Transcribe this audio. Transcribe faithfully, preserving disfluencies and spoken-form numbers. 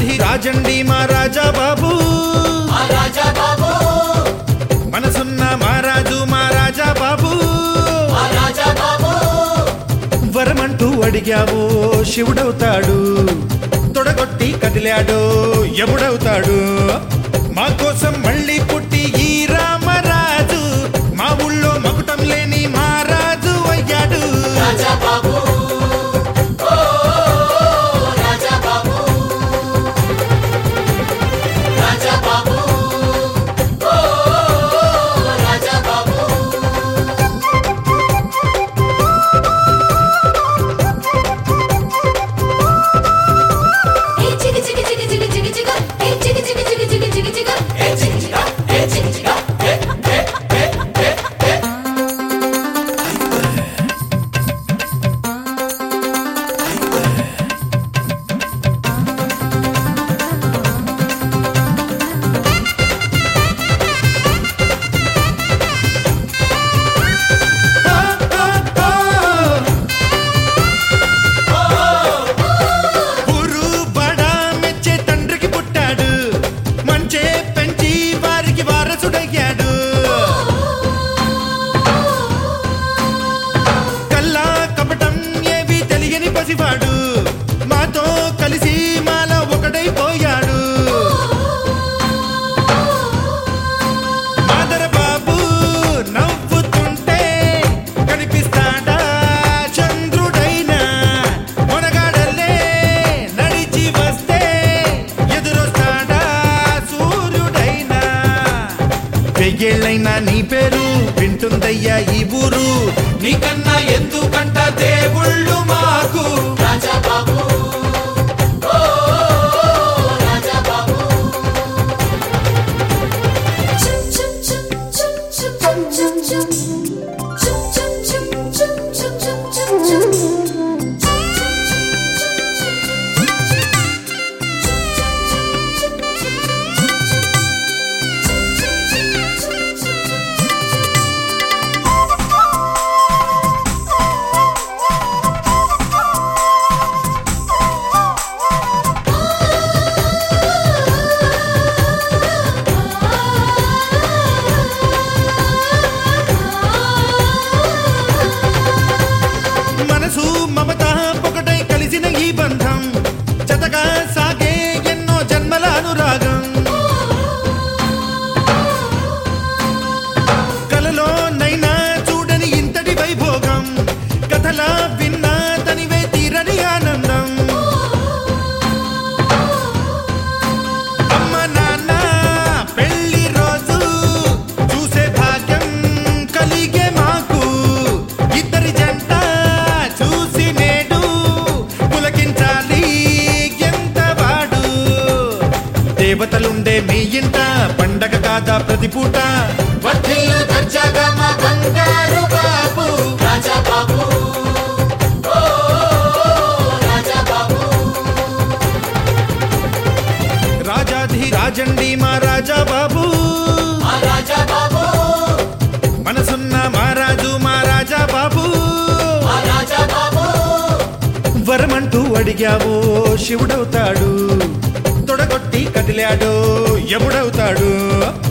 రాజండి మా రాజా బాబు, మనసున్న మహారాజు మా రాజా బాబు. వరమంటూ అడిగావో శివుడవుతాడు, తొడగొట్టి కదిలాడో యముడవుతాడు. మా కోసం మళ్ళీ పుట్టి ఈ రామరాజు, మా ఊళ్ళో మకుటం లేని మహారాజు అయ్యాడు. మాతో కలిసి మాల ఒకటైపోయాడు. మాదర బాబు నవ్వుతుంటే కనిపిస్తాడా చంద్రుడైనా, మొనగాడల్లే నడిచి వస్తే ఎదురొస్తాడా సూర్యుడైనా. వెయ్యేళ్ళైనా నీ పేరు వింటుందయ్యా ఈ ఊరు, నీకన్నా ఎందుకంట దేవుళ్ళు మాకు. మనసు మమత ఒకటై కలిసిన ఈ బంధం, జతగా సాగే ఎన్నో జన్మల అనురాగం. కలలో నైనా చూడని ఇంతటి వైభోగం, కథలా విన్నా తనివే తీరని ఆనందం. అమ్మ నాన్న పెళ్లి రోజు చూసే భాగ్యం కలిగే మాకు. ఇద్దరి జంట చూసి నేడు పులకించాలి ఎంత వాడు. దేవతలుండే మీ ఇంట పండగ కాదా ప్రతి పూట, వర్ధిల్లు దర్జాగా మా బంగారు బాబు. రాజా బాబు, రాజాధి రాజండి మా రాజా బాబు, మనసున్న మహారాజు మా రాజా బాబు. వరమంటూ అడిగావో శివుడవుతాడు, తొడగొట్టి కదిలాడో యముడవుతాడు.